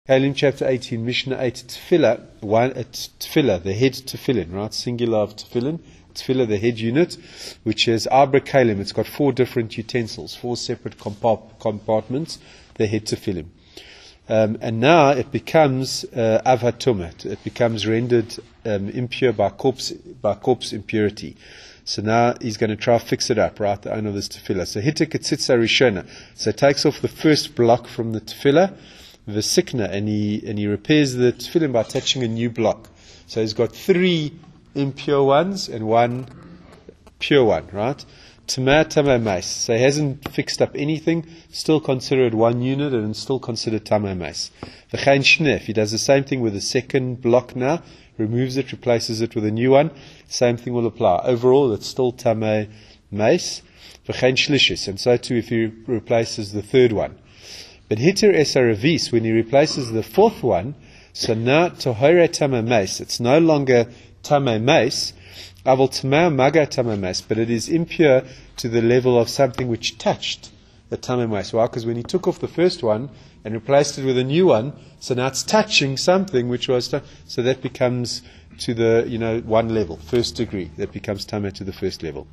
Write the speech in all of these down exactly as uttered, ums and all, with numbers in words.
Kalim chapter eighteen, Mishnah eight, Tefillah, one, uh, Tefillah, the head tefillin, right? Singular of tefillin, Tefillah, the head unit, which is Abra Kalim. It's got four different utensils, four separate compart- compartments, the head tefillin. Um, and now it becomes uh, avatumat. It becomes rendered um, impure by corpse, by corpse impurity. So now he's going to try to fix it up, right? The owner of this tefillah. So hitta ketzitza rishona. So it takes off the first block from the tefillah, the sikna, and he and he repairs the tefillin by attaching a new block. So he's got three impure ones and one pure one, right? Tama tama mais. So he hasn't fixed up anything, still considered one unit and still considered tama mais. V'chein shneh, if he does the same thing with the second block now, removes it, replaces it with a new one, same thing will apply. Overall, it's still tama mais. V'chein shlishis, and so too if he replaces the third one. But hitir esaravis, when he replaces the fourth one, so now tohore tama mais, it's no longer tama mais, aval tama maga tama mais, but it is impure to the level of something which touched the tama mais. Why? Because when he took off the first one and replaced it with a new one, so now it's touching something which was, t- so that becomes to the, you know, one level, first degree, that becomes tama to the first level.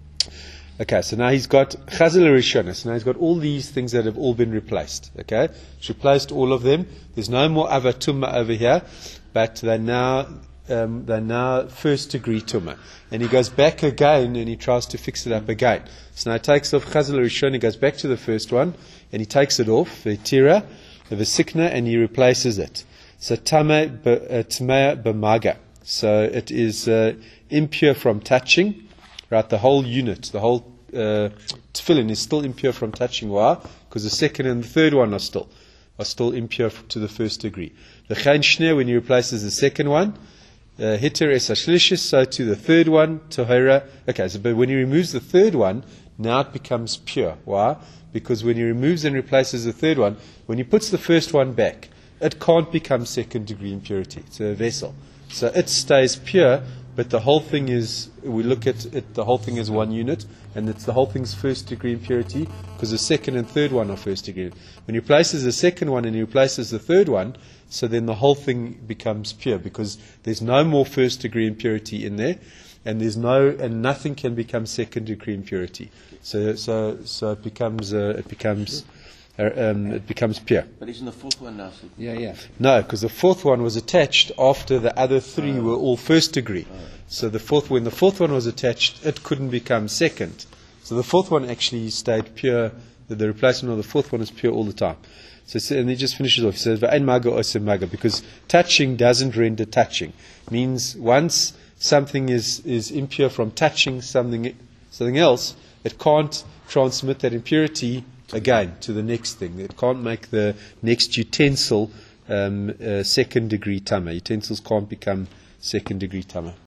Okay, so now he's got Chazal Rishona. So now he's got all these things that have all been replaced. Okay, he's replaced all of them. There's no more Avatumma over here, but they're now um, they're now first degree Tumma. And he goes back again and he tries to fix it up again. So now he takes off Chazal Rishona, he goes back to the first one and he takes it off, the Tira, the Sikna, and he replaces it. So Tama Tmea Bamaga. So it is uh, impure from touching. Right, the whole unit, the whole uh, tefillin is still impure from touching. Why? Because the second and the third one are still are still impure to the first degree. The chayin shnei, when he replaces the second one, hitter es hashlishis, so to the third one, tohera. Okay, so but when he removes the third one, now it becomes pure. Why? Because when he removes and replaces the third one, when he puts the first one back, it can't become second degree impurity. It's a vessel, so it stays pure. But the whole thing is, we look at it, the whole thing is one unit, and it's the whole thing's first degree impurity, because the second and third one are first degree. When he replaces the second one and he replaces the third one, so then the whole thing becomes pure, because there's no more first degree impurity in there, and there's no, and nothing can become second degree impurity. So, so, so it becomes, uh, it becomes. Um, it becomes pure. But isn't the fourth one now? Yeah, yeah. No, because the fourth one was attached after the other three oh. were all first degree. Oh. So the fourth, when the fourth one was attached, it couldn't become second. So the fourth one actually stayed pure. The, the replacement of the fourth one is pure all the time. So, and he just finishes off. He says, "V'ain maga osem maga," because touching doesn't render touching. Means once something is is impure from touching something something else, it can't transmit that impurity again to the next thing. It can't make the next utensil um, uh, second degree tama. Utensils can't become second degree tama.